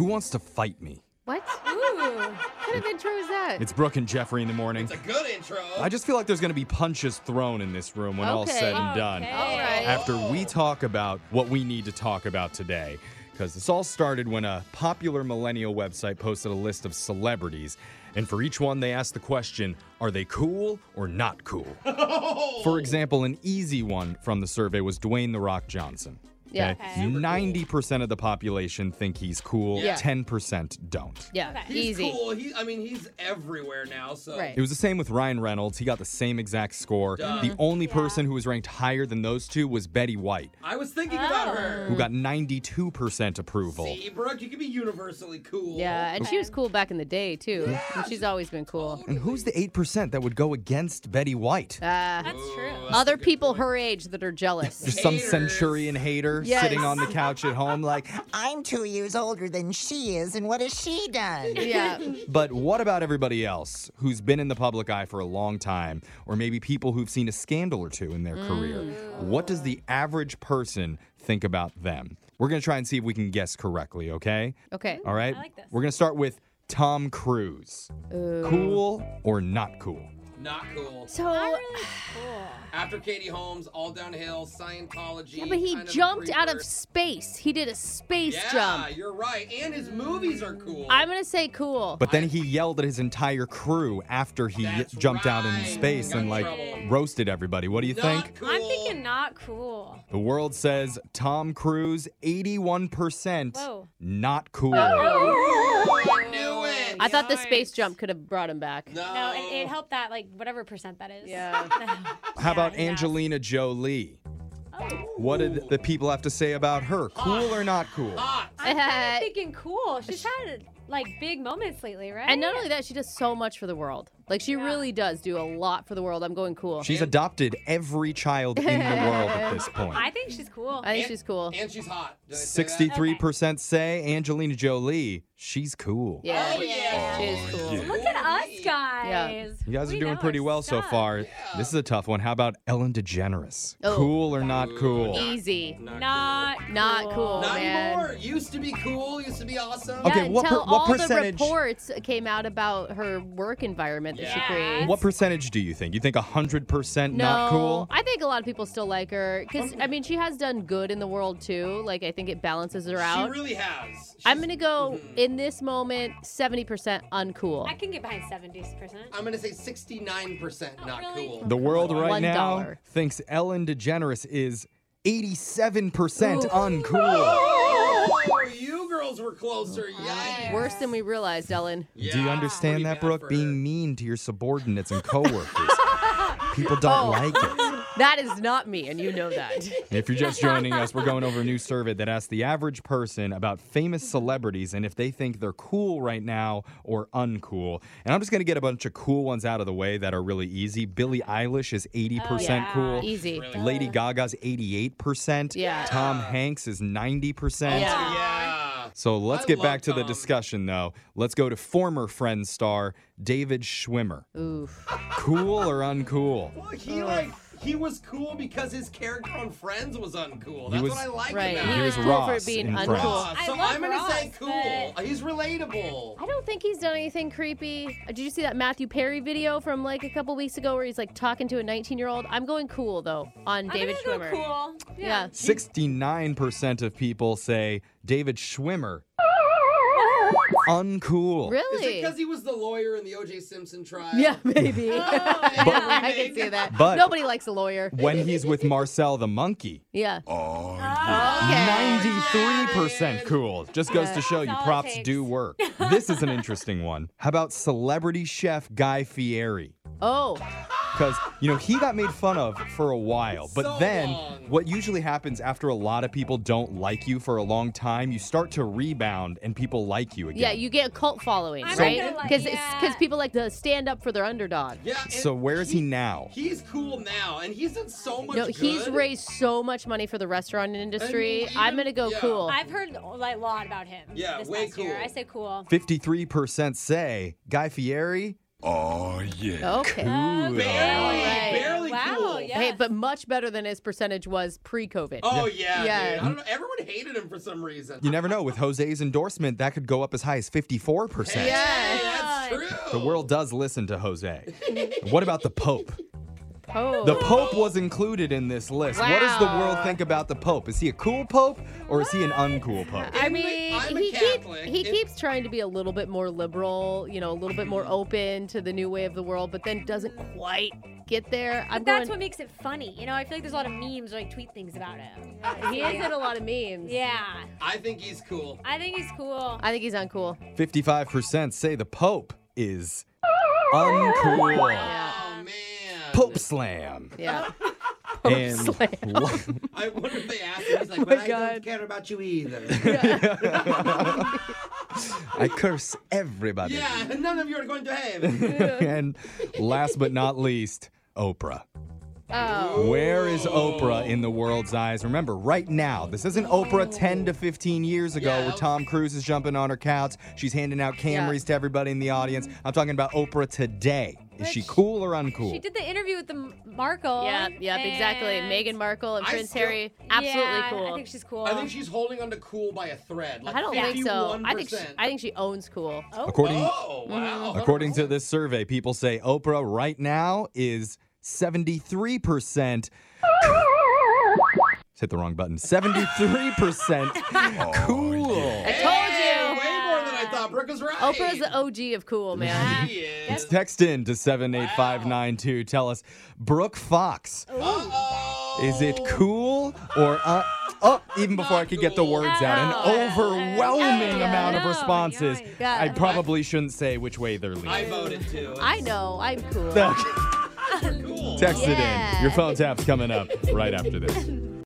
Who wants to fight me? What? Ooh, what kind of intro is that? It's Brooke and Jeffrey in the morning. It's a good intro. I just feel like there's going to be punches thrown in this room when all's said and done. All right. After we talk about what we need to talk about today. Because this all started when a popular millennial website posted a list of celebrities. And for each one, they asked the question, are they cool or not cool? For example, an easy one from the survey was Dwayne "The Rock" Johnson. Yeah. Okay. 90% of the population think he's cool. Yeah. 10% don't. Yeah, He's easy. cool. He's everywhere now. So Right. It was the same with Ryan Reynolds. He got the same exact score. Duh. The only person who was ranked higher than those two was Betty White, I was thinking about her. who got 92% approval. See, Brooke, you can be universally cool. Yeah, and she was cool back in the day, too. And she's always been cool. And who's the 8% that would go against Betty White? That's true. That's Other a good people point. her age that are jealous. Just some Haters. centurion hater Yes. sitting on the couch at home like, I'm 2 years older than she is, and what has she done? Yeah. but what about everybody else who's been in the public eye for a long time, or maybe people who've seen a scandal or two in their career? What does the average person think about them? We're going to try and see if we can guess correctly, okay? Okay. All right? I like this. We're going to start with Tom Cruise. Cool or not cool? Not cool. So, Not really cool. After Katie Holmes, all downhill, Scientology. yeah, but he kind of a jumped out creeper. of space. He did a space Yeah, jump. you're right. And his movies are cool. I'm going to say cool. But then he yelled at his entire crew after he That's jumped out in right. space Got and in like trouble. roasted everybody. What do you Not think? cool. I'm thinking not cool. The world says Tom Cruise, 81% Whoa. not cool. I knew it. I thought the Yikes. space jump could have brought him back. No, it helped that, like, whatever percent that is. Yeah. How about Yeah. Angelina Jolie? Oh. What did the people have to say about her? Cool or not cool? Hot. I'm kind of thinking cool. She's had, like, big moments lately, right? And not only that, she does so much for the world. Like, she Yeah. really does do a lot for the world. I'm going cool. She's adopted every child in the world at this point. I think she's cool. I think she's cool. And she's hot. Did I say that? 63% say Angelina Jolie, she's cool. Yeah. Oh, yeah. She is cool. Yeah. Look at us, guys. You guys are We doing know pretty our well so stuff. far. This is a tough one. How about Ellen DeGeneres? Oh. Cool or not cool? Easy. Not cool. Not man. anymore. Used to be cool. Used to be awesome. Okay, Yeah, what until what all percentage- the reports came out about her work environment that she Yeah. creates. What percentage do you think? You think 100% No, not cool? I think a lot of people still like her because I mean she has done good in the world too. Like I think it balances her She out. really has. I'm gonna go in this moment 70% uncool. I can get behind 70%. I'm gonna say 69% not really? cool. The world right now $1. thinks Ellen DeGeneres is 87% Ooh. uncool. Oh, you girls were closer. Yikes. Worse than we realized, Ellen. Yeah, Do you understand pretty that, bad Brooke? for Being her. mean to your subordinates and coworkers. People don't like it. That is not me, and you know that. And if you're just joining us, we're going over a new survey that asks the average person about famous celebrities and if they think they're cool right now or uncool. And I'm just going to get a bunch of cool ones out of the way that are really easy. Billie Eilish is 80% yeah. cool. Easy. Really? Lady Gaga's 88%. Yeah. Tom Hanks is 90%. Yeah. Oh, yeah. So let's I get love back to the Tom. discussion, though. Let's go to former Friends star David Schwimmer. Oof. Cool or uncool? Well, he was cool because his character on Friends was uncool. That's was- what I like Right. about He him. was was cool Ross for being in uncool. Friends. I So love I'm gonna say Ross, cool. but- He's relatable. I don't think he's done anything creepy. Did you see that Matthew Perry video from like a couple weeks ago where he's like talking to a 19-year-old? I'm going cool though on David I'm gonna Schwimmer. go cool. Yeah. 69% of people say David Schwimmer uncool. Is Really? it because he was the lawyer in the O.J. Simpson trial? Yeah, maybe. yeah. I can see that. But- Nobody likes a lawyer. When he's with Marcel the monkey, Yeah. Okay. 93% cool. Just goes to show you That's all it props takes. do work. This is an interesting one. How about celebrity chef Guy Fieri? Oh. Because, he got made fun of for a while. But So then, long. what usually happens after a lot of people don't like you for a long time, you start to rebound and people like you again. Yeah, you get a cult following, I'm right? gonna like- Because yeah. people like to stand up for their underdog. Yeah. and So where is he now? He's cool now, and he's done so much No, good. he's raised so much money for the restaurant industry. And I'm even- gonna go yeah. cool. I've heard like, a lot about him. Yeah, this way past year. cool. I say cool. 53% say Guy Fieri Oh, yeah. Okay. Cool. Barely Wow, cool. yeah. Hey, but much better than his percentage was pre-COVID. Oh, yeah, Yeah. dude. I don't know. Everyone hated him for some reason. You never know. With Jose's endorsement, that could go up as high as 54%. Hey, Yeah. that's true. The world does listen to Jose. What about the Pope? Oh. The Pope was included in this list. What does the world Wow. think about the Pope? Is he a cool Pope or is he an uncool Pope? I mean, I'm a he Catholic. keeps trying to be a little bit more liberal, a little bit more open to the new way of the world, but then doesn't quite get there. But that's what makes it funny. I feel like there's a lot of memes or like tweet things about him. he is in a lot of memes. Yeah. I think he's cool. I think he's cool. I think he's uncool. 55% say the Pope is uncool. Yeah. Oh, man. Pope slam. Yeah. And I wonder if they asked him. He's like, Oh but my I God. don't care about you either. I curse everybody. Yeah, none of you are going to heaven. And last but not least, Oprah. Oh. Where is Oprah in the world's eyes? Remember, right now, this isn't Oprah 10 to 15 years ago Yeah. where Tom Cruise is jumping on her couch. She's handing out Camrys to everybody in the audience. I'm talking about Oprah today. Is she cool or uncool? She did the interview with the Markle. Yep, exactly. and- Meghan Markle and I Prince still- Harry, absolutely Yeah, cool. I think she's cool. I think she's holding onto cool by a thread. Like I don't think so. 51%. I think she owns cool. According, Oh, wow. according to this survey, people say Oprah right now is 73%. Hit the wrong button. 73% cool. I told you. Way more than I thought. Brooke was right. Oprah's the OG of cool, man. She is. Text in to 78592. Tell us, Brooke Fox, Uh-oh. is it cool or even before I could get the words out, an overwhelming amount of responses. Yeah. I probably shouldn't say which way they're leaning. I voted too. I know. I'm cool. Cool. Text it in. Yeah. Your phone tap's coming up right after this.